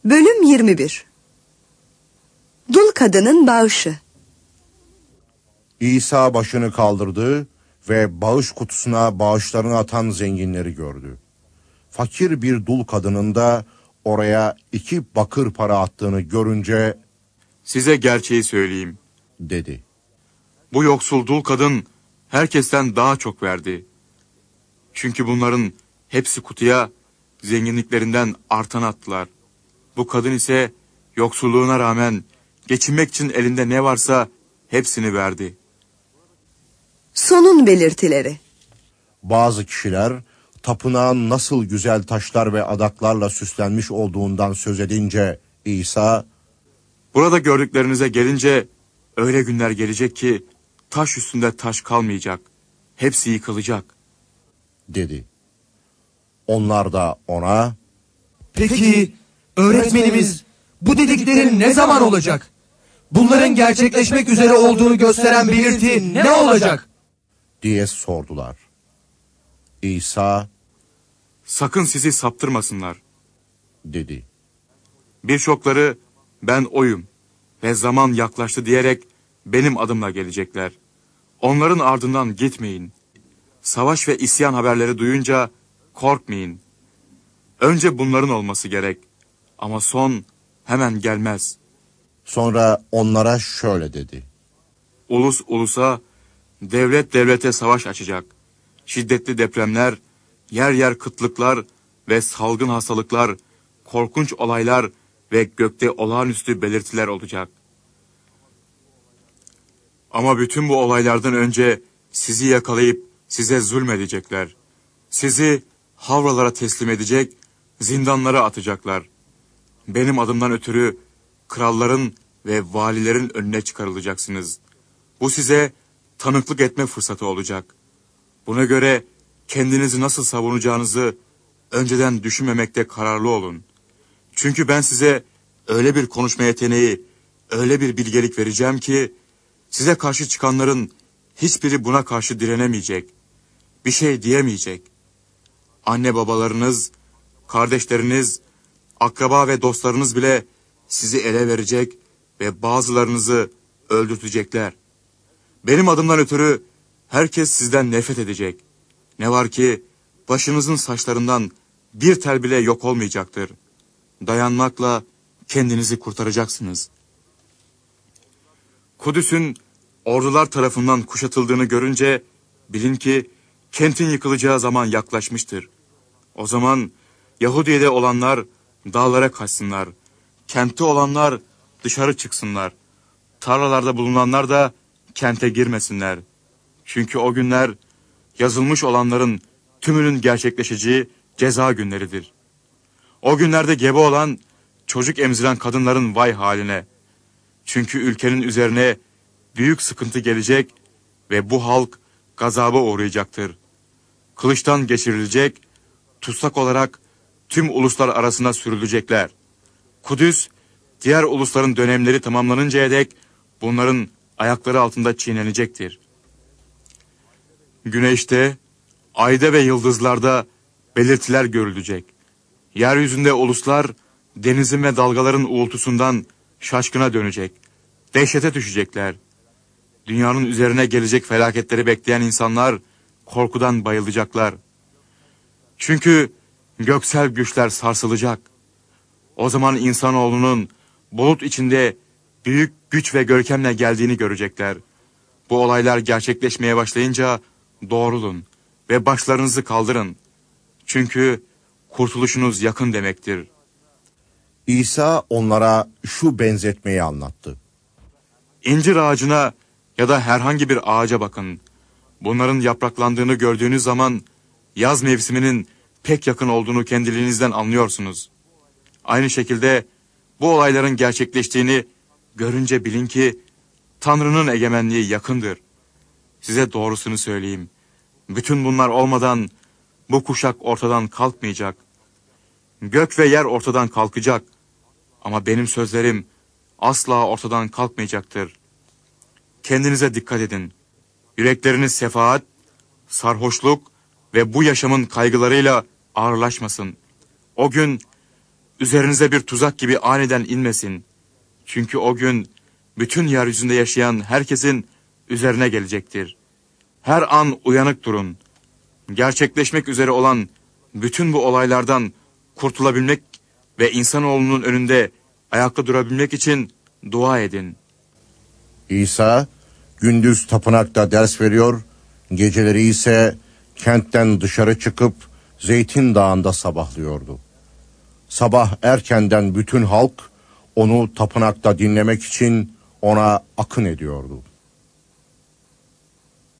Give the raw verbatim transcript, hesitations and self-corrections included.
Bölüm yirmi bir. Dul kadının bağışı. İsa başını kaldırdı ve bağış kutusuna bağışlarını atan zenginleri gördü. Fakir bir dul kadının da oraya iki bakır para attığını görünce, "Size gerçeği söyleyeyim," dedi. "Bu yoksul dul kadın herkesten daha çok verdi. Çünkü bunların hepsi kutuya zenginliklerinden artan attılar. Bu kadın ise yoksulluğuna rağmen geçinmek için elinde ne varsa hepsini verdi." Sonun belirtileri. Bazı kişiler tapınağın nasıl güzel taşlar ve adaklarla süslenmiş olduğundan söz edince İsa, "Burada gördüklerinize gelince öyle günler gelecek ki taş üstünde taş kalmayacak. Hepsi yıkılacak," dedi. Onlar da ona, "Peki öğretmenimiz, bu dediklerin ne zaman olacak? Bunların gerçekleşmek üzere olduğunu gösteren belirti ne olacak?" diye sordular. İsa, "Sakın sizi saptırmasınlar," dedi. "Birçokları ben oyum ve zaman yaklaştı diyerek benim adımla gelecekler. Onların ardından gitmeyin. Savaş ve isyan haberleri duyunca korkmayın. Önce bunların olması gerek ama son hemen gelmez." Sonra onlara şöyle dedi. "Ulus ulusa, devlet devlete savaş açacak. Şiddetli depremler, yer yer kıtlıklar ve salgın hastalıklar, korkunç olaylar ve gökte olağanüstü belirtiler olacak. Ama bütün bu olaylardan önce sizi yakalayıp size zulmedecekler. Sizi havralara teslim edecek, zindanlara atacaklar. Benim adımdan ötürü kralların ve valilerin önüne çıkarılacaksınız. Bu size tanıklık etme fırsatı olacak. Buna göre kendinizi nasıl savunacağınızı önceden düşünmemekte kararlı olun. Çünkü ben size öyle bir konuşma yeteneği, öyle bir bilgelik vereceğim ki size karşı çıkanların hiçbiri buna karşı direnemeyecek, bir şey diyemeyecek. Anne babalarınız, kardeşleriniz, akraba ve dostlarınız bile sizi ele verecek ve bazılarınızı öldürtecekler. Benim adımdan ötürü herkes sizden nefret edecek. Ne var ki başınızın saçlarından bir tel bile yok olmayacaktır. Dayanmakla kendinizi kurtaracaksınız." Kudüs'ün ordular tarafından kuşatıldığını görünce bilin ki kentin yıkılacağı zaman yaklaşmıştır. O zaman Yahudiye'de olanlar dağlara kaçsınlar. Kentte olanlar dışarı çıksınlar. Tarlalarda bulunanlar da kente girmesinler. Çünkü o günler yazılmış olanların tümünün gerçekleşeceği ceza günleridir. O günlerde gebe olan, çocuk emziren kadınların vay haline. Çünkü ülkenin üzerine büyük sıkıntı gelecek ve bu halk gazaba uğrayacaktır. Kılıçtan geçirilecek, tutsak olarak tüm uluslar arasına sürülecekler. Kudüs, diğer ulusların dönemleri tamamlanıncaya dek bunların ayakları altında çiğnenecektir. Güneşte, ayda ve yıldızlarda belirtiler görülecek. Yeryüzünde uluslar, denizin ve dalgaların uğultusundan şaşkına dönecek. Dehşete düşecekler. Dünyanın üzerine gelecek felaketleri bekleyen insanlar korkudan bayılacaklar. Çünkü göksel güçler sarsılacak. O zaman insanoğlunun bulut içinde büyük güç ve görkemle geldiğini görecekler. Bu olaylar gerçekleşmeye başlayınca doğrulun ve başlarınızı kaldırın. Çünkü kurtuluşunuz yakın demektir." İsa onlara şu benzetmeyi anlattı. İncir ağacına ya da herhangi bir ağaca bakın. Bunların yapraklandığını gördüğünüz zaman yaz mevsiminin pek yakın olduğunu kendiliğinizden anlıyorsunuz. Aynı şekilde bu olayların gerçekleştiğini görünce bilin ki Tanrı'nın egemenliği yakındır. Size doğrusunu söyleyeyim. Bütün bunlar olmadan bu kuşak ortadan kalkmayacak. Gök ve yer ortadan kalkacak. Ama benim sözlerim asla ortadan kalkmayacaktır. Kendinize dikkat edin. Yürekleriniz sefaat, sarhoşluk ve bu yaşamın kaygılarıyla ağırlaşmasın. O gün üzerinize bir tuzak gibi aniden inmesin. Çünkü o gün bütün yeryüzünde yaşayan herkesin üzerine gelecektir. Her an uyanık durun. Gerçekleşmek üzere olan bütün bu olaylardan kurtulabilmek ve insanoğlunun önünde ayakta durabilmek için dua edin. İsa gündüz tapınakta ders veriyor, geceleri ise kentten dışarı çıkıp Zeytin Dağı'nda sabahlıyordu. Sabah erkenden bütün halk onu tapınakta dinlemek için ona akın ediyordu.